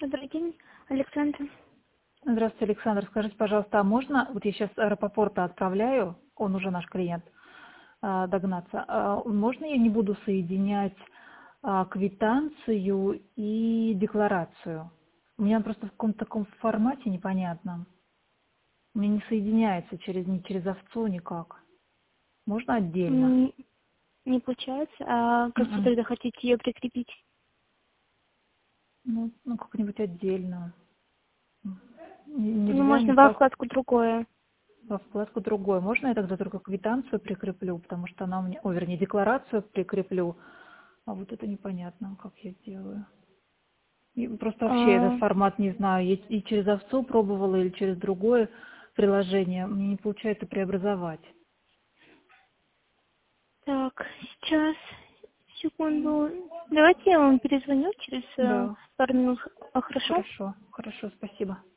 Добрый день, Александр. Здравствуйте, Александр. Скажите, пожалуйста, а можно, вот я сейчас с аэропорта отправляю, он уже наш клиент, догнаться, можно я не буду соединять квитанцию и декларацию? У меня просто в каком-то таком формате непонятном. У меня не соединяется ни через овцу никак. Можно отдельно? М, Не получается. А как вы Мгм. тогда хотите ее прикрепить? Ну, как-нибудь отдельно. Ну, Нельзя можно во никак вкладку другое. во вкладку другой. Можно я тогда только квитанцию прикреплю, потому что она у меня, вернее, декларацию прикреплю, а вот это непонятно, как я сделаю. И просто вообще этот А, формат не знаю. Я и через овцу пробовала, или через другое приложение. Мне не получается преобразовать. так, сейчас, секунду. Давайте я вам перезвоню через Да, пару минут. Хорошо? хорошо, хорошо, спасибо.